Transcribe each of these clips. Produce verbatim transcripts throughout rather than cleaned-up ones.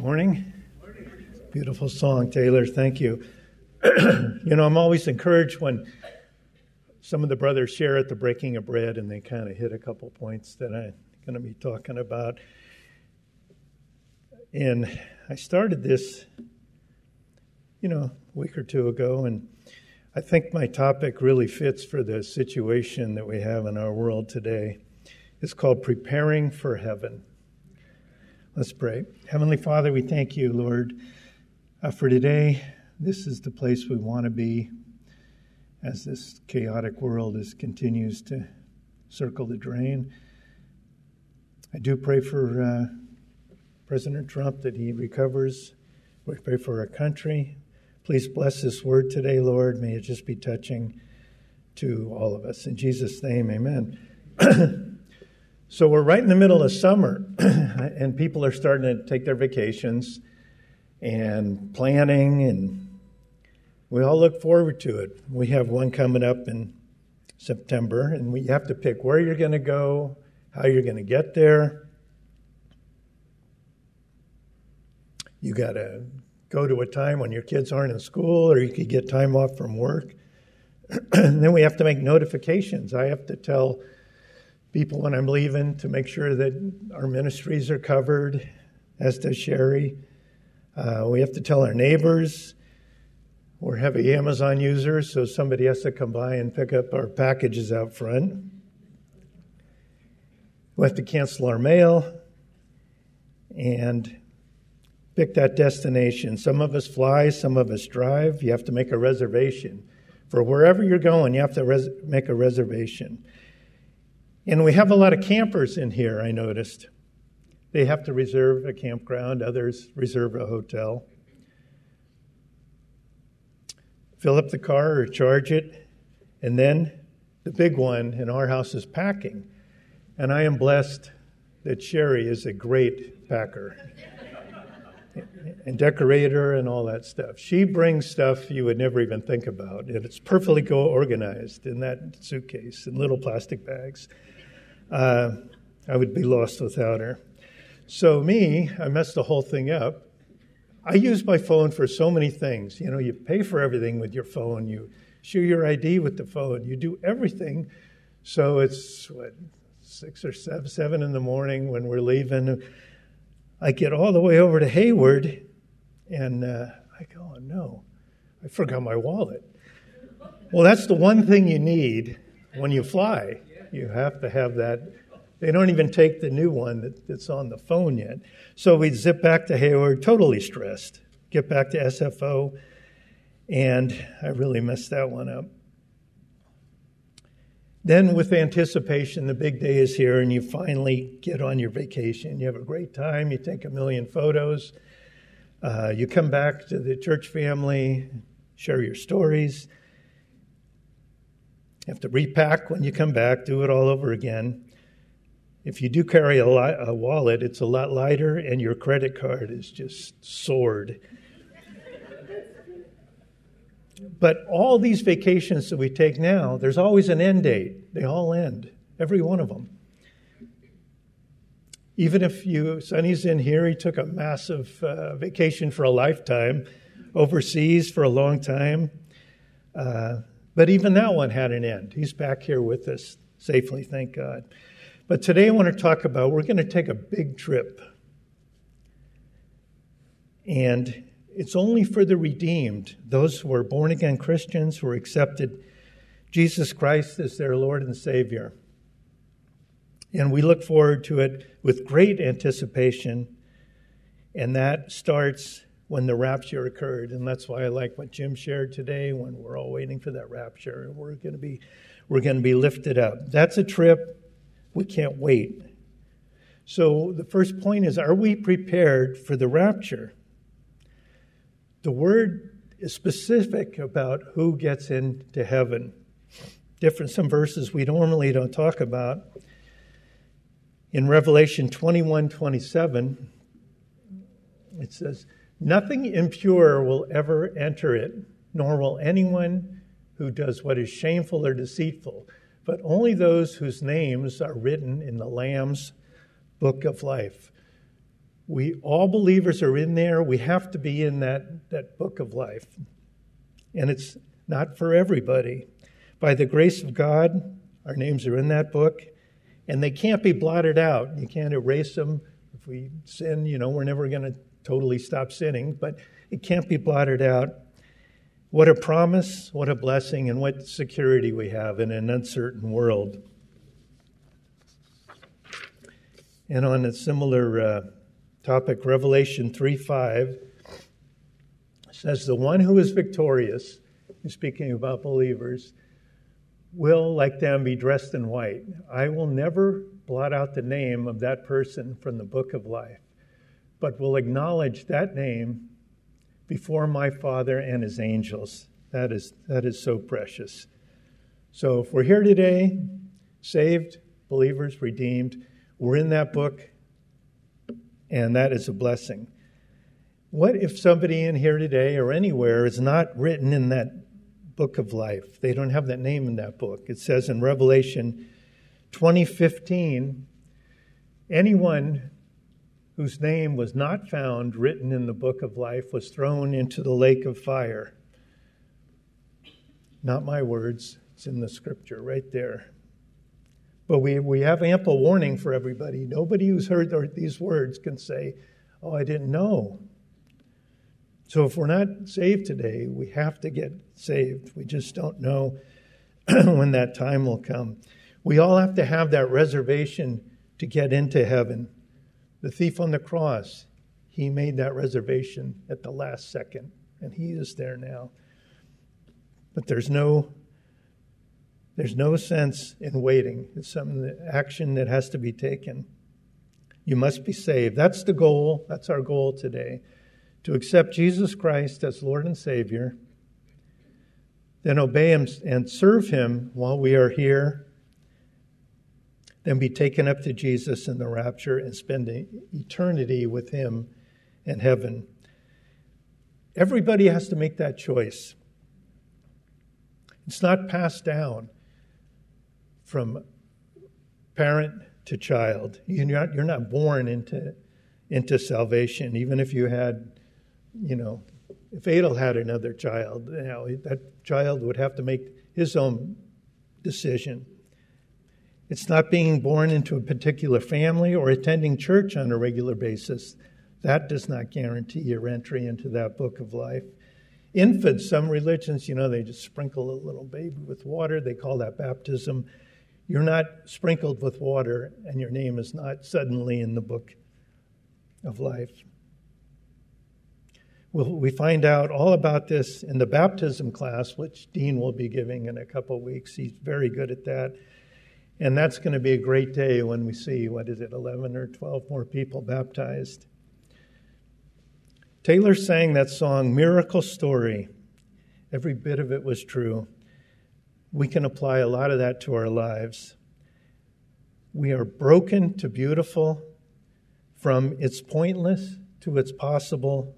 Morning. Beautiful song, Taylor. Thank you. You know, I'm always encouraged when some of the brothers share at the breaking of bread and they kind of hit a couple points that I'm going to be talking about. And I started this, you know, a week or two ago, and I think my topic really fits for the situation that we have in our world today. It's called Preparing for Heaven. Let's pray. Heavenly Father, we thank you, Lord, uh, for today. This is the place we want to be as this chaotic world is, continues to circle the drain. I do pray for uh, President Trump that he recovers. We pray for our country. Please bless this word today, Lord. May it just be touching to all of us. In Jesus' name, amen. So we're right in the middle of summer, and people are starting to take their vacations and planning, and we all look forward to it. We have one coming up in September, and we have to pick where you're going to go, how you're going to get there. You got to go to a time when your kids aren't in school, or you could get time off from work. And then we have to make notifications. I have to tell people when I'm leaving to make sure that our ministries are covered, as does Sherry. Uh, we have to tell our neighbors. We're heavy Amazon users, so somebody has to come by and pick up our packages out front. We have to cancel our mail and pick that destination. Some of us fly, some of us drive. You have to make a reservation. For wherever you're going, you have to res- make a reservation. And we have a lot of campers in here, I noticed. They have to reserve a campground. Others reserve a hotel. Fill up the car or charge it. And then the big one in our house is packing. And I am blessed that Sherry is a great packer and decorator and all that stuff. She brings stuff you would never even think about. And it's perfectly organized in that suitcase in little plastic bags. Uh, I would be lost without her. So me, I messed the whole thing up. I use my phone for so many things. You know, you pay for everything with your phone. You show your I D with the phone. You do everything. So it's, what, six or seven, seven in the morning when we're leaving. I get all the way over to Hayward, and uh, I go, oh, no, I forgot my wallet. Well, that's the one thing you need when you fly. You have to have that. They don't even take the new one that, that's on the phone yet. So we zip back to Hayward, totally stressed. Get back to S F O, and I really messed that one up. Then with anticipation, the big day is here, and you finally get on your vacation. You have a great time. You take a million photos. Uh, you come back to the church family, share your stories. You have to repack when you come back, do it all over again. If you do carry a, li- a wallet, it's a lot lighter, and your credit card is just soared. But all these vacations that we take now, there's always an end date. They all end, every one of them. Even if you, Sonny's in here, he took a massive uh, vacation for a lifetime, overseas for a long time. Uh, but even that one had an end. He's back here with us safely, thank God. But today I want to talk about, we're going to take a big trip. And it's only for the redeemed, those who are born-again Christians who are accepted Jesus Christ as their Lord and Savior. And we look forward to it with great anticipation, and that starts when the rapture occurred. And that's why I like what Jim shared today, when we're all waiting for that rapture, and we're going to be we're going to be lifted up. That's a trip we can't wait. So the first point is, are we prepared for the rapture? The word is specific about who gets into heaven. Different some verses we normally don't talk about. In Revelation twenty-one twenty-seven, it says, "Nothing impure will ever enter it, nor will anyone who does what is shameful or deceitful, but only those whose names are written in the Lamb's book of life." We all believers are in there. We have to be in that, that book of life. And it's not for everybody. By the grace of God, our names are in that book, and they can't be blotted out. You can't erase them. If we sin, you know, we're never going to totally stop sinning, but it can't be blotted out. What a promise, what a blessing, and what security we have in an uncertain world. And on a similar uh, topic, Revelation three five says, the one who is victorious, speaking about believers, will, like them, be dressed in white. I will never blot out the name of that person from the book of life, but will acknowledge that name before my Father and his angels. That is, that is so precious. So if we're here today, saved, believers, redeemed, we're in that book, and that is a blessing. What if somebody in here today or anywhere is not written in that book of life? They don't have that name in that book. It says in Revelation twenty fifteen, anyone whose name was not found written in the book of life was thrown into the lake of fire. Not my words. It's in the scripture right there. But we, we have ample warning for everybody. Nobody who's heard these words can say, oh, I didn't know. So if we're not saved today, we have to get saved. We just don't know when that time will come. We all have to have that reservation to get into heaven. The thief on the cross, he made that reservation at the last second, and he is there now. But there's no there's no sense in waiting. It's some action that has to be taken. You must be saved. That's the goal. That's our goal today. To accept Jesus Christ as Lord and Savior, then obey him and serve him while we are here, then be taken up to Jesus in the rapture and spend eternity with him in heaven. Everybody has to make that choice. It's not passed down from parent to child. You're not, you're not born into, into salvation, even if you had, you know, if Adel had another child, you know, that child would have to make his own decision. It's not being born into a particular family or attending church on a regular basis. That does not guarantee your entry into that book of life. Infants, some religions, you know, they just sprinkle a little baby with water. They call that baptism. You're not sprinkled with water, and your name is not suddenly in the book of life. We'll, we find out all about this in the baptism class, which Dean will be giving in a couple of weeks. He's very good at that. And that's going to be a great day when we see, what is it, eleven or twelve more people baptized. Taylor sang that song, Miracle Story. Every bit of it was true. We can apply a lot of that to our lives. We are broken to beautiful, from it's pointless to it's possible.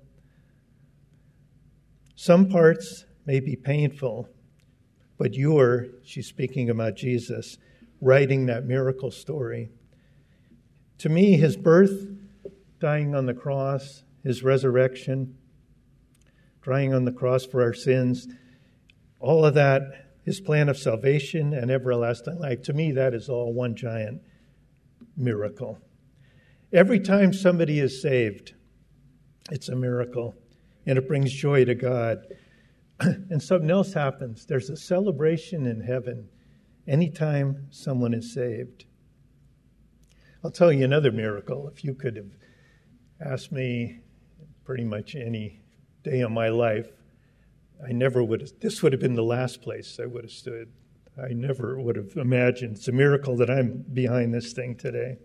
Some parts may be painful, but you're, she's speaking about Jesus, writing that miracle story. To me, his birth, dying on the cross, his resurrection, dying on the cross for our sins, all of that, his plan of salvation and everlasting life, to me, that is all one giant miracle. Every time somebody is saved, it's a miracle, and it brings joy to God. And something else happens. There's a celebration in heaven anytime someone is saved. I'll tell you another miracle. If you could have asked me pretty much any day of my life, I never would have, this would have been the last place I would have stood. I never would have imagined. It's a miracle that I'm behind this thing today.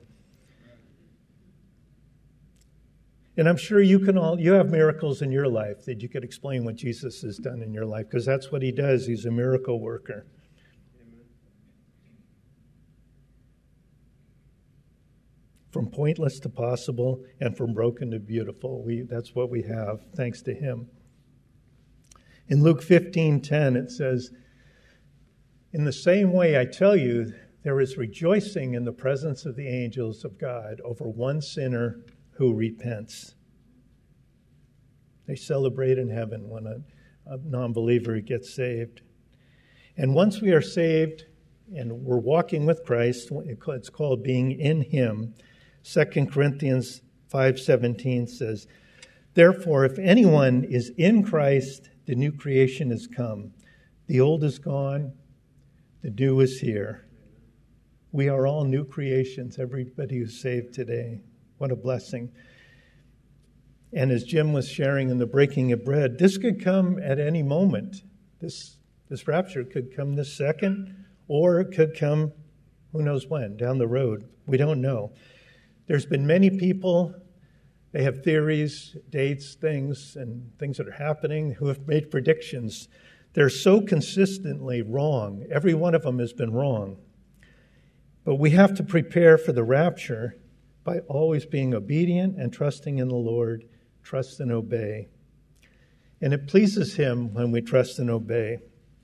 And I'm sure you can all, you have miracles in your life that you could explain what Jesus has done in your life, because that's what he does. He's a miracle worker. Amen. From pointless to possible and from broken to beautiful. We, that's what we have, thanks to him. In Luke fifteen ten, it says, in the same way I tell you, there is rejoicing in the presence of the angels of God over one sinner who repents. They celebrate in heaven when a, a non-believer gets saved. And once we are saved and we're walking with Christ, it's called being in him. Second Corinthians five seventeen says, "Therefore, if anyone is in Christ, the new creation has come. The old is gone, the new is here." We are all new creations, everybody who's saved today. What a blessing. And as Jim was sharing in the breaking of bread, this could come at any moment. This, this rapture could come this second, or it could come who knows when, down the road. We don't know. There's been many people, they have theories, dates, things, and things that are happening, who have made predictions. They're so consistently wrong. Every one of them has been wrong. But we have to prepare for the rapture by always being obedient and trusting in the Lord, trust and obey. And it pleases him when we trust and obey.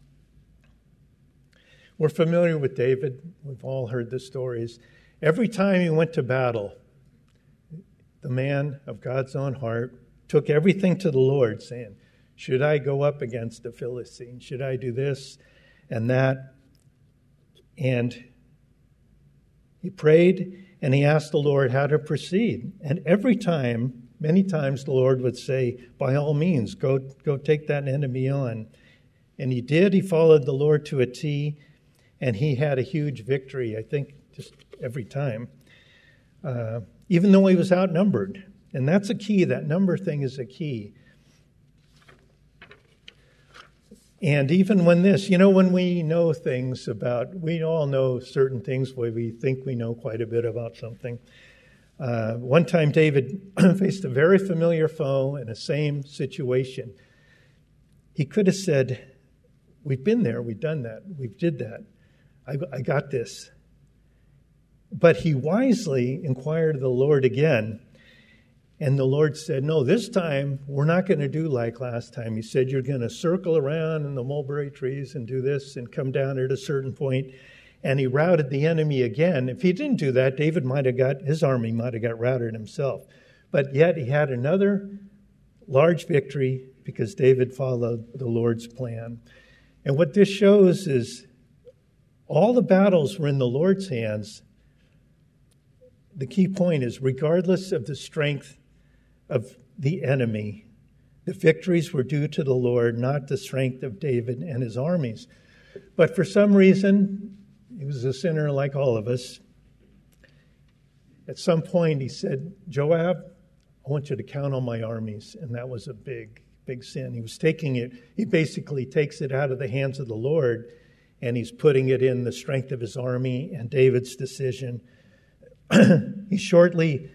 We're familiar with David. We've all heard the stories. Every time he went to battle, the man of God's own heart took everything to the Lord, saying, should I go up against the Philistine? Should I do this and that? And he prayed and he asked the Lord how to proceed. And every time, many times, the Lord would say, by all means, go, go take that enemy on. And he did. He followed the Lord to a T, and he had a huge victory, I think, just every time, uh, even though he was outnumbered. And that's a key. That number thing is a key. And even when this, you know, when we know things about, we all know certain things where we think we know quite a bit about something. Uh, one time David faced a very familiar foe in the same situation. He could have said, we've been there, we've done that, we've did that. I, I got this. But he wisely inquired of the Lord again. And the Lord said, no, this time we're not going to do like last time. He said, you're going to circle around in the mulberry trees and do this and come down at a certain point. And he routed the enemy again. If he didn't do that, David might have got, his army might have got routed himself. But yet he had another large victory because David followed the Lord's plan. And what this shows is all the battles were in the Lord's hands. The key point is, regardless of the strength of the enemy, the victories were due to the Lord, not the strength of David and his armies. But for some reason, he was a sinner like all of us. At some point, he said, Joab, I want you to count on my armies. And that was a big, big sin. He was taking it, he basically takes it out of the hands of the Lord, and he's putting it in the strength of his army and David's decision. He shortly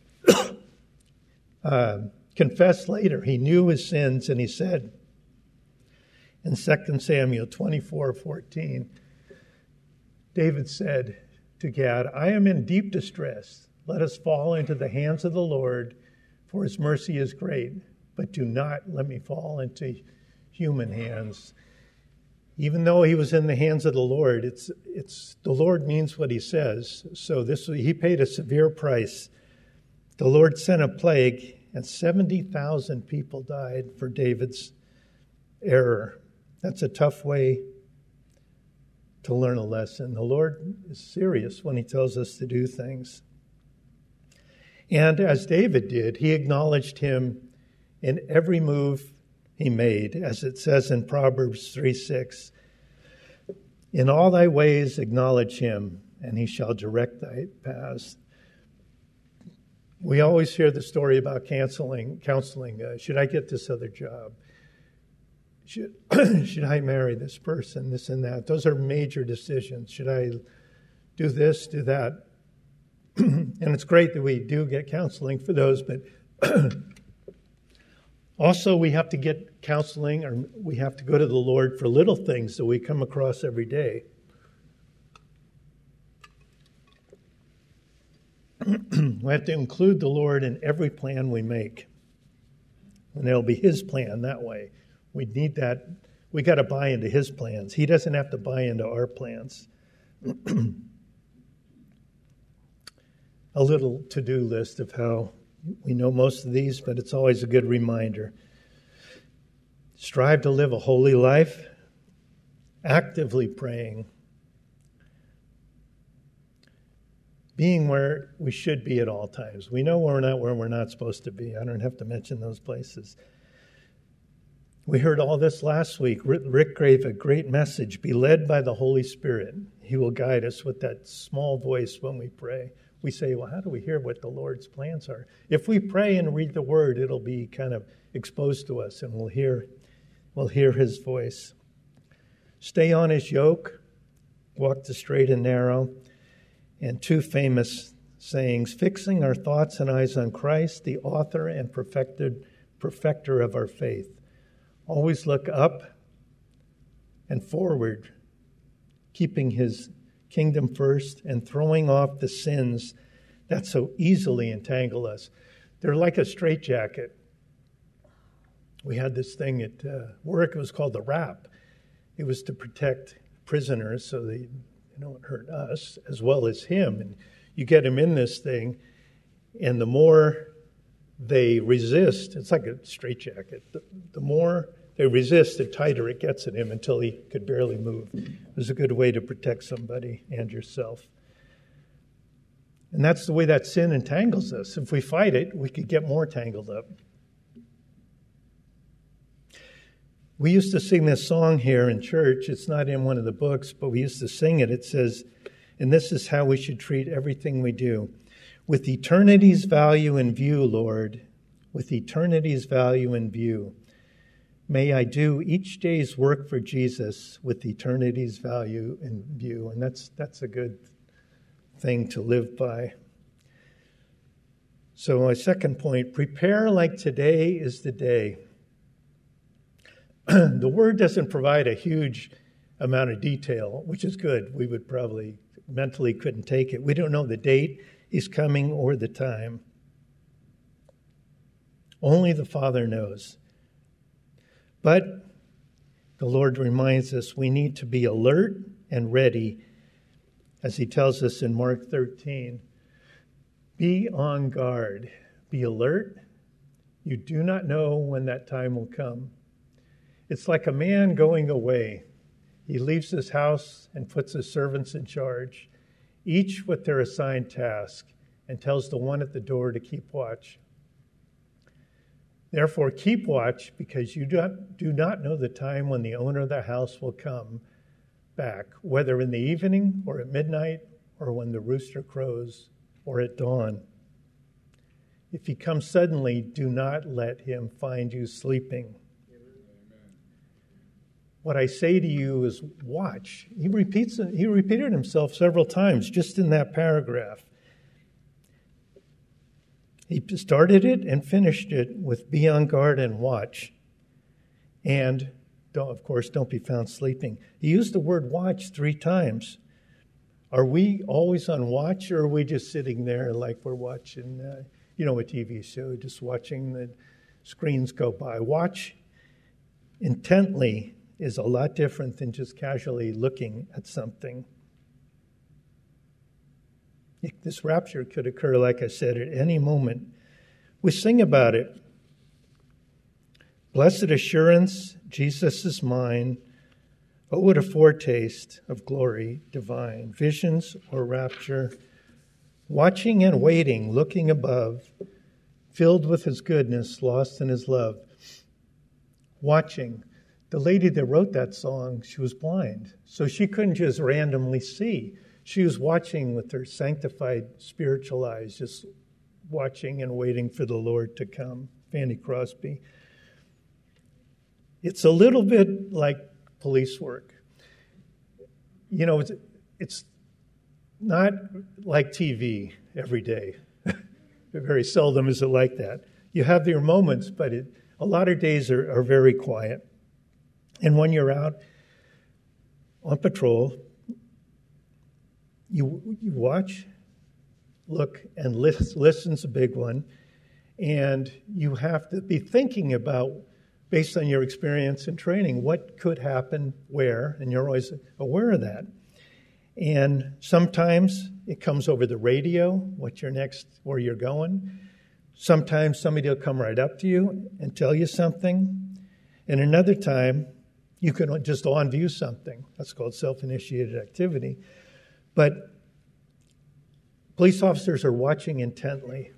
uh, confessed later. He knew his sins, and he said in Second Samuel twenty-four fourteen, David said to Gad, I am in deep distress. Let us fall into the hands of the Lord, for his mercy is great. But do not let me fall into human hands. Even though he was in the hands of the Lord, it's it's the Lord means what he says. So this he paid a severe price. The Lord sent a plague, and seventy thousand people died for David's error. That's a tough way to learn a lesson. The Lord is serious when he tells us to do things. And as David did, he acknowledged him in every move he made, as it says in Proverbs three six, in all thy ways acknowledge him, and he shall direct thy paths. We always hear the story about canceling, counseling. Uh, should I get this other job? Should, should I marry this person, this and that? Those are major decisions. Should I do this, do that? And it's great that we do get counseling for those, but also, we have to get counseling, or we have to go to the Lord for little things that we come across every day. We have to include the Lord in every plan we make. And it'll be his plan that way. We need that. We got to buy into his plans. He doesn't have to buy into our plans. A little to-do list of how We know most of these, but it's always a good reminder. Strive to live a holy life, actively praying, being where we should be at all times. We know we're not where we're not supposed to be. I don't have to mention those places. We heard all this last week. Rick gave a great message. Be led by the Holy Spirit. He will guide us with that small voice when we pray. We say, well, how do we hear what the Lord's plans are? If we pray and read the Word, it'll be kind of exposed to us, and we'll hear, we'll hear His voice. Stay on His yoke. Walk the straight and narrow. And two famous sayings, fixing our thoughts and eyes on Christ, the author and perfected, perfecter of our faith. Always look up and forward, keeping His kingdom first and throwing off the sins that so easily entangle us. They're like a straitjacket. We had this thing at uh, work, it was called the wrap. It was to protect prisoners so they you don't hurt us as well as him. And you get him in this thing, and the more they resist, it's like a straitjacket. The, the more they resist, the tighter it gets at him until he could barely move. It was a good way to protect somebody and yourself. And that's the way that sin entangles us. If we fight it, we could get more tangled up. We used to sing this song here in church. It's not in one of the books, but we used to sing it. It says, and this is how we should treat everything we do. With eternity's value in view, Lord, with eternity's value in view, may I do each day's work for Jesus with eternity's value in view. And that's that's a good thing to live by. So my second point, prepare like today is the day. The Word doesn't provide a huge amount of detail, which is good. We would probably mentally couldn't take it. We don't know the date He's coming or the time. Only the Father knows. But the Lord reminds us we need to be alert and ready, as He tells us in Mark thirteen. Be on guard. Be alert. You do not know when that time will come. It's like a man going away. He leaves his house and puts his servants in charge, each with their assigned task, and tells the one at the door to keep watch. Therefore, keep watch, because you do not, do not know the time when the owner of the house will come back, whether in the evening or at midnight or when the rooster crows or at dawn. If He comes suddenly, do not let Him find you sleeping. What I say to you is watch. He repeats it, he repeated himself several times just in that paragraph. He started it and finished it with be on guard and watch. And, don't, of course, don't be found sleeping. He used the word watch three times. Are we always on watch, or are we just sitting there like we're watching, uh, you know, a T V show, just watching the screens go by? Watch intently is a lot different than just casually looking at something. This rapture could occur, like I said, at any moment. We sing about it. Blessed assurance, Jesus is mine. Oh, what a foretaste of glory divine. Visions or rapture, watching and waiting, looking above, filled with His goodness, lost in His love. Watching. The lady that wrote that song, she was blind, so she couldn't just randomly see. She was watching with her sanctified spiritual eyes, just watching and waiting for the Lord to come. Fanny Crosby. It's a little bit like police work. You know, it's, it's not like T V every day. Very seldom is it like that. You have your moments, but it, a lot of days are, are very quiet. And when you're out on patrol, you you watch, look, and listen. Listen's a big one. And you have to be thinking about, based on your experience and training, what could happen where, and you're always aware of that. And sometimes it comes over the radio, what you're next, where you're going. Sometimes somebody will come right up to you and tell you something. And another time, you can just on-view something. That's called self-initiated activity. But police officers are watching intently.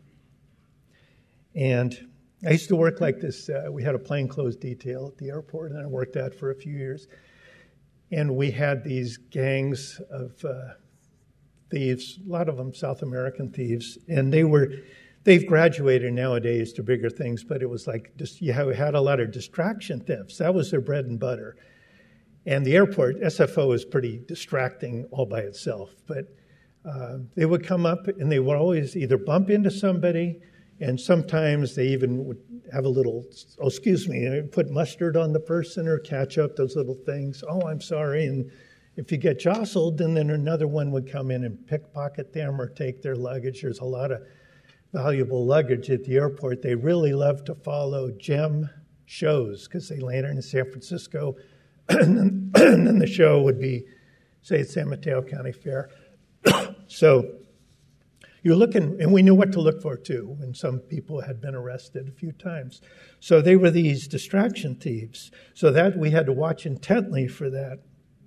And I used to work like this. Uh, we had a plainclothes detail at the airport, and I worked that for a few years. And we had these gangs of uh, thieves, a lot of them South American thieves, and they were, they've graduated nowadays to bigger things, but it was like, just, you had a lot of distraction thefts. That was their bread and butter. And the airport, S F O is pretty distracting all by itself, but uh, they would come up and they would always either bump into somebody, and sometimes they even would have a little, oh, excuse me, put mustard on the person or ketchup, those little things. Oh, I'm sorry. And if you get jostled, then, then another one would come in and pickpocket them or take their luggage. There's a lot of valuable luggage at the airport. They really love to follow gem shows because they land in San Francisco. and, then, and then the show would be, say, at San Mateo County Fair. So you're looking, and we knew what to look for too, and some people had been arrested a few times. So they were these distraction thieves. So that we had to watch intently for that.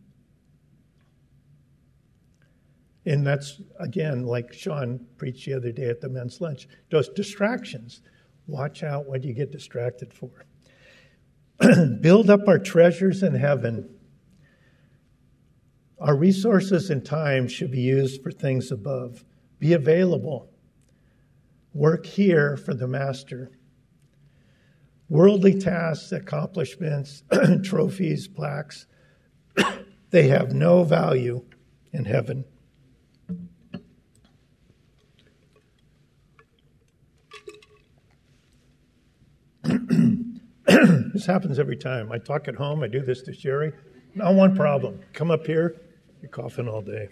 And that's, again, like Sean preached the other day at the men's lunch, those distractions. Watch out what you get distracted for. Build up our treasures in heaven. Our resources and time should be used for things above. Be available. Work here for the master. Worldly tasks, accomplishments, trophies, plaques, they have no value in heaven. This happens every time. I talk at home. I do this to Sherry. Not one problem. Come up here. You're coughing all day.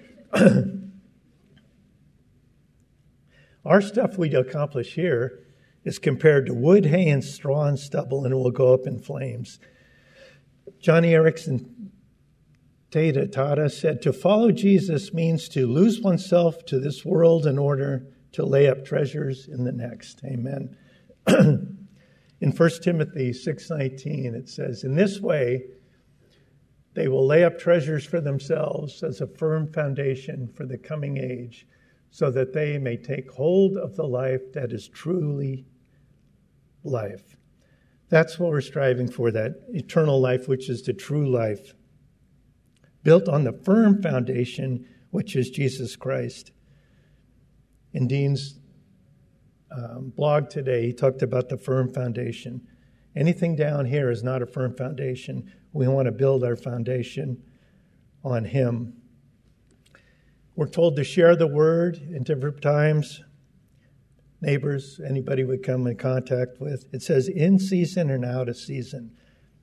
Our stuff we accomplish here is compared to wood, hay, and straw and stubble, and it will go up in flames. Johnny Erickson Tata Tata said, to follow Jesus means to lose oneself to this world in order to lay up treasures in the next. Amen. In First Timothy six nineteen, it says, in this way, they will lay up treasures for themselves as a firm foundation for the coming age, so that they may take hold of the life that is truly life. That's what we're striving for, that eternal life, which is the true life, built on the firm foundation, which is Jesus Christ. In Dean's um, blog today, he talked about the firm foundation. Anything down here is not a firm foundation. We want to build our foundation on him. We're told to share the word in different times. Neighbors, anybody we come in contact with. It says in season and out of season.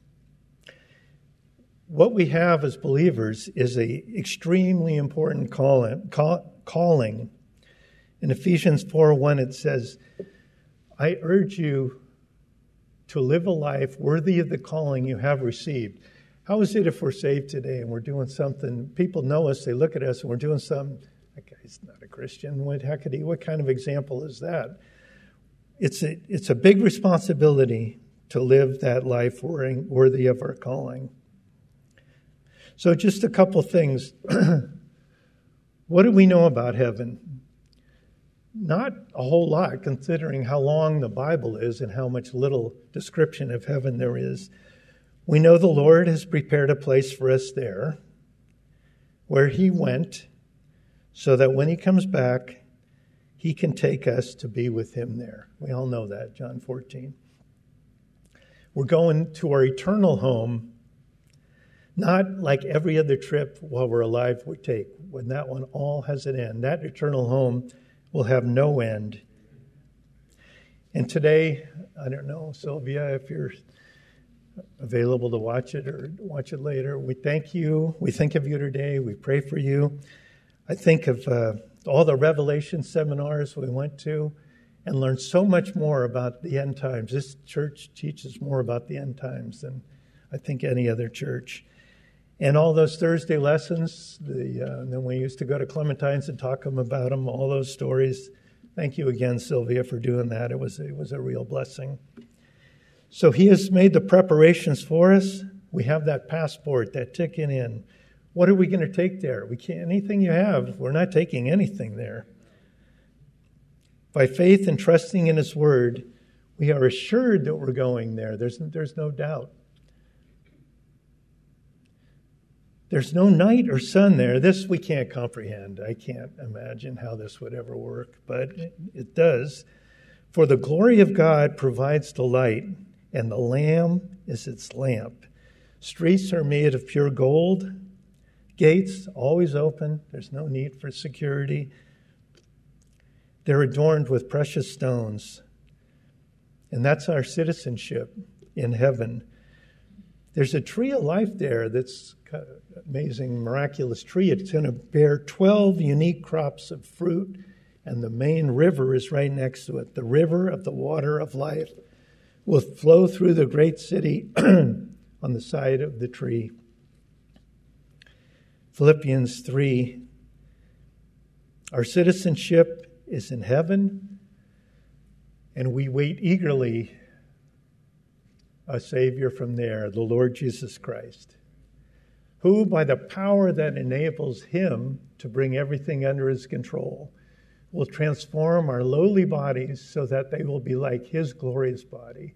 What we have as believers is an extremely important calling. calling. In Ephesians four one, it says, I urge you to live a life worthy of the calling you have received. How is it if we're saved today and we're doing something, people know us, they look at us, and we're doing something, that guy's not a Christian, what heck did he, what kind of example is that? It's a, it's a big responsibility to live that life worthy of our calling. So just a couple things. What do we know about heaven? Not a whole lot, considering how long the Bible is and how much little description of heaven there is. We know the Lord has prepared a place for us there, where he went, so that when he comes back, he can take us to be with him there. We all know that, John fourteen. We're going to our eternal home, not like every other trip while we're alive we take, when that one all has an end. That eternal home will have no end. And today, I don't know, Sylvia, if you're available to watch it or watch it later, we thank you. We think of you today. We pray for you. I think of uh, all the Revelation seminars we went to and learned so much more about the end times. This church teaches more about the end times than I think any other church. And all those Thursday lessons, the, uh, and then we used to go to Clementine's and talk them about them, all those stories. Thank you again, Sylvia, for doing that. It was, it was a real blessing. So he has made the preparations for us. We have that passport, that ticket in. What are we going to take there? We can't, anything you have, we're not taking anything there. By faith and trusting in his word, we are assured that we're going there. There's, there's no doubt. There's no night or sun there. This we can't comprehend. I can't imagine how this would ever work, but it, it does. For the glory of God provides the light, and the Lamb is its lamp. Streets are made of pure gold. Gates always open. There's no need for security. They're adorned with precious stones. And that's our citizenship in heaven. There's a tree of life there that's an amazing, miraculous tree. It's going to bear twelve unique crops of fruit, and the main river is right next to it. The river of the water of life will flow through the great city on the side of the tree. Philippians three, our citizenship is in heaven, and we wait eagerly a Savior from there, the Lord Jesus Christ, who, by the power that enables him to bring everything under his control, will transform our lowly bodies so that they will be like his glorious body.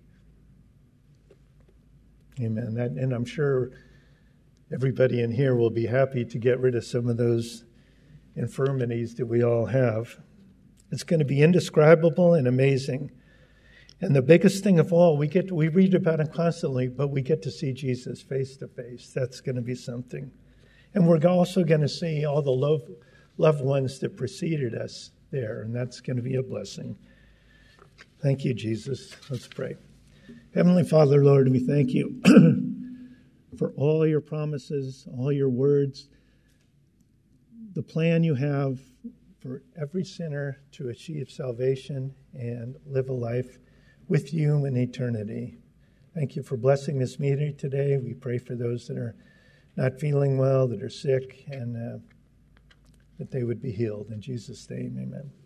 Amen. That, and I'm sure everybody in here will be happy to get rid of some of those infirmities that we all have. It's going to be indescribable and amazing. And the biggest thing of all, we get to, we read about him constantly, but we get to see Jesus face to face. That's going to be something. And we're also going to see all the love, loved ones that preceded us there, and that's going to be a blessing. Thank you, Jesus. Let's pray. Heavenly Father, Lord, we thank you for all your promises, all your words, the plan you have for every sinner to achieve salvation and live a life with you in eternity. Thank you for blessing this meeting today. We pray for those that are not feeling well, that are sick, and uh, that they would be healed. In Jesus' name, amen.